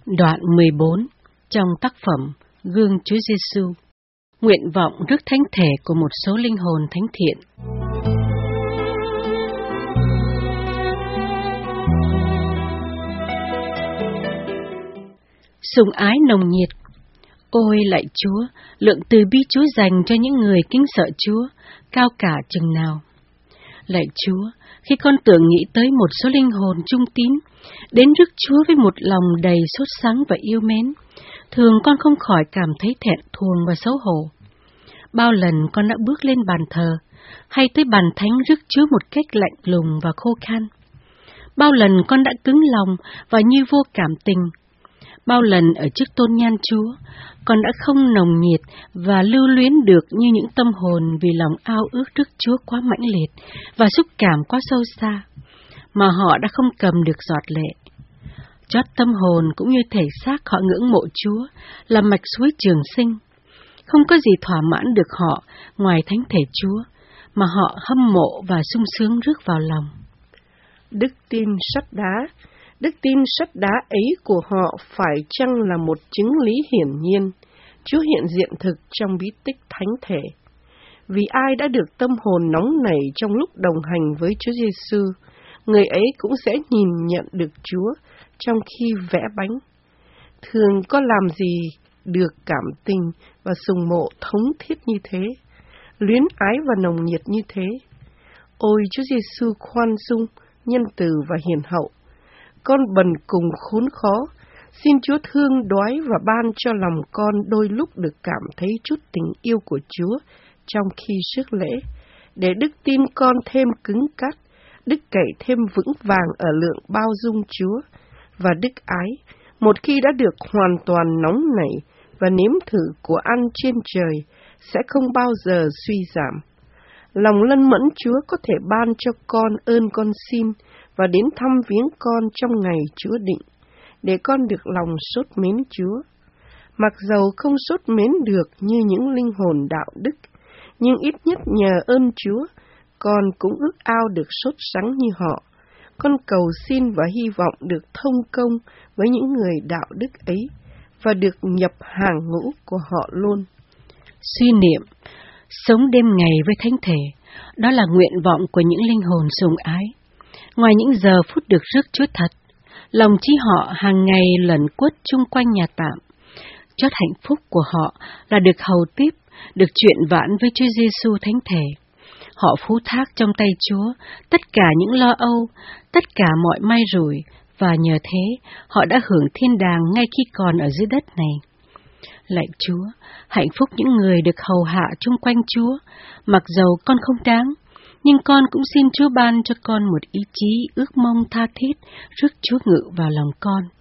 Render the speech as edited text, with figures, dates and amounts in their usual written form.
Đoạn 14 trong tác phẩm Gương Chúa Giêsu. Nguyện vọng rước thánh thể của một số linh hồn thánh thiện. Sùng ái nồng nhiệt. Ôi lạy Chúa, lượng từ bi Chúa dành cho những người kính sợ Chúa cao cả chừng nào. Lạy Chúa, khi con tưởng nghĩ tới một số linh hồn trung tín đến rước Chúa với một lòng đầy sốt sắng và yêu mến, thường con không khỏi cảm thấy thẹn thùng và xấu hổ. Bao lần con đã bước lên bàn thờ hay tới bàn thánh rước Chúa một cách lạnh lùng và khô khan. Bao lần con đã cứng lòng và như vô cảm tình. Bao lần ở trước tôn nhan Chúa, con đã không nồng nhiệt và lưu luyến được như những tâm hồn vì lòng ao ước rước Chúa quá mãnh liệt và xúc cảm quá sâu xa, mà họ đã không cầm được giọt lệ. Chót tâm hồn cũng như thể xác họ ngưỡng mộ Chúa là mạch suối trường sinh. Không có gì thỏa mãn được họ ngoài thánh thể Chúa, mà họ hâm mộ và sung sướng rước vào lòng. Đức tin sắt đá. Đức tin sắt đá ấy của họ phải chăng là một chứng lý hiển nhiên, Chúa hiện diện thực trong bí tích thánh thể. Vì ai đã được tâm hồn nóng nảy trong lúc đồng hành với Chúa Giêsu, người ấy cũng sẽ nhìn nhận được Chúa trong khi vẽ bánh. Thường có làm gì được cảm tình và sùng mộ thống thiết như thế, luyến ái và nồng nhiệt như thế. Ôi Chúa Giêsu khoan dung, nhân từ và hiền hậu, con bần cùng khốn khó, xin Chúa thương đoái và ban cho lòng con đôi lúc được cảm thấy chút tình yêu của Chúa trong khi rước lễ, để đức tin con thêm cứng cáp, đức cậy thêm vững vàng ở lượng bao dung Chúa, và đức ái, một khi đã được hoàn toàn nóng nảy và nếm thử của ăn trên trời, sẽ không bao giờ suy giảm. Lòng lân mẫn Chúa có thể ban cho con ơn con xin, và đến thăm viếng con trong ngày Chúa định, để con được lòng sốt mến Chúa. Mặc dầu không sốt mến được như những linh hồn đạo đức, nhưng ít nhất nhờ ơn Chúa, con cũng ước ao được sốt sắng như họ. Con cầu xin và hy vọng được thông công với những người đạo đức ấy, và được nhập hàng ngũ của họ luôn. Suy niệm, sống đêm ngày với thánh thể, đó là nguyện vọng của những linh hồn sùng ái. Ngoài những giờ phút được rước Chúa thật, lòng trí họ hàng ngày lẩn quất chung quanh nhà tạm. Chót hạnh phúc của họ là được hầu tiếp, được chuyện vãn với Chúa Giêsu thánh thể. Họ phú thác trong tay Chúa tất cả những lo âu, tất cả mọi may rủi, và nhờ thế họ đã hưởng thiên đàng ngay khi còn ở dưới đất này. Lạy Chúa, hạnh phúc những người được hầu hạ chung quanh Chúa, mặc dầu con không đáng, nhưng con cũng xin Chúa ban cho con một ý chí ước mong tha thiết rước Chúa ngự vào lòng con.